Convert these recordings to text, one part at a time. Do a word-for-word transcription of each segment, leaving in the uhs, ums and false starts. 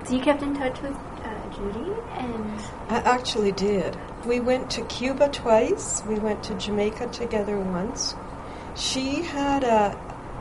So you kept in touch with uh, Judy, and I actually did. We went to Cuba twice. We went to Jamaica together once. She had a,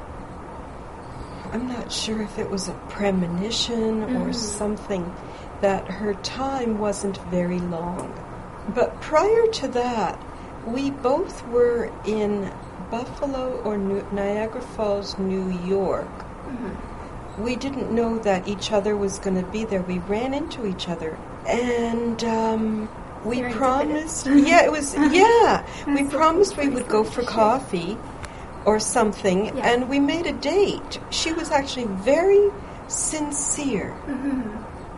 I'm not sure if it was a premonition mm-hmm. or something, that her time wasn't very long. But prior to that, we both were in Buffalo or New- Niagara Falls, New York. Mm-hmm. We didn't know that each other was going to be there. We ran into each other, and um, we You're promised. Yeah, it was. Yeah, we so promised cool. we would go for coffee or something, yeah. and we made a date. She was actually very sincere. Mm-hmm.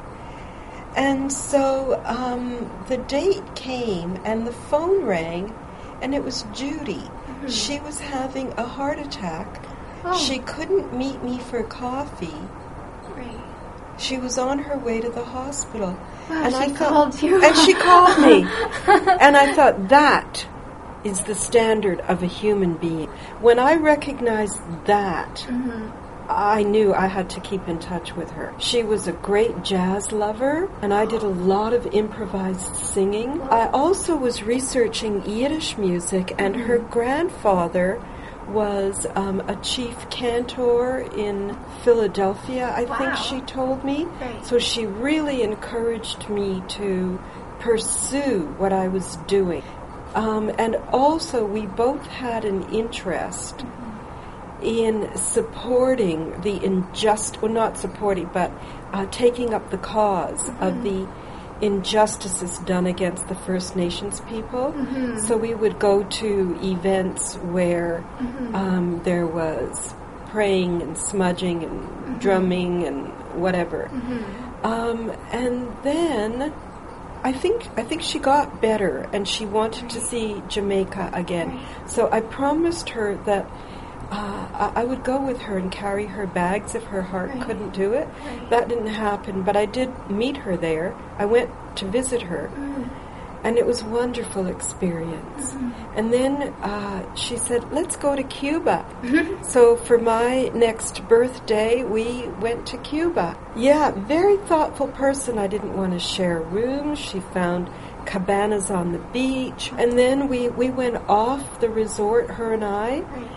And so um, the date came, and the phone rang, and it was Judy. Mm-hmm. She was having a heart attack. Oh. She couldn't meet me for coffee. Right. She was on her way to the hospital. Wow, and she I called thought, you. And she called me. And I thought, that is the standard of a human being. When I recognized that, mm-hmm. I knew I had to keep in touch with her. She was a great jazz lover, and I did a lot of improvised singing. I also was researching Yiddish music, and mm-hmm. her grandfather was um, a chief cantor in Philadelphia, I wow. think she told me. Right. So she really encouraged me to pursue what I was doing. Um, and also, we both had an interest mm-hmm. in supporting the injustice, well, not supporting, but uh, taking up the cause mm-hmm. of the injustices done against the First Nations people. Mm-hmm. So we would go to events where mm-hmm. um, there was praying and smudging and mm-hmm. drumming and whatever. Mm-hmm. Um, and then I think I think she got better, and she wanted right. to see Jamaica again. Right. So I promised her that Uh, I would go with her and carry her bags if her heart right. couldn't do it. Right. That didn't happen, but I did meet her there. I went to visit her, mm. and it was a wonderful experience. Mm-hmm. And then uh, she said, let's go to Cuba. Mm-hmm. So for my next birthday, we went to Cuba. Yeah, very thoughtful person. I didn't want to share rooms. She found cabanas on the beach. And then we, we went off the resort, her and I. Right.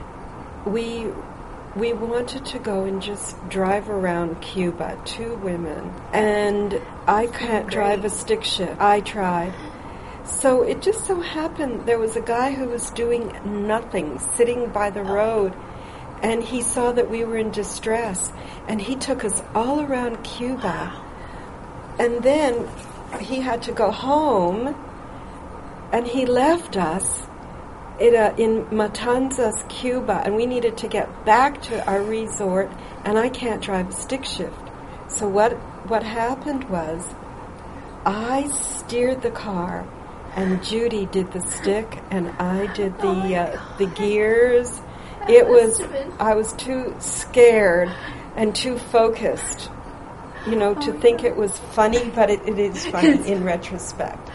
We we wanted to go and just drive around Cuba, two women, and I can't Great. drive a stick shift. I tried. So it just so happened there was a guy who was doing nothing, sitting by the road, and he saw that we were in distress, and he took us all around Cuba. And then he had to go home, and he left us It, uh, in Matanzas, Cuba, and we needed to get back to our resort, and I can't drive a stick shift. So what what happened was, I steered the car, and Judy did the stick, and I did the oh uh, the gears. That it was I was too scared and too focused, you know, to oh think God. It was funny, but it, it is funny in retrospect.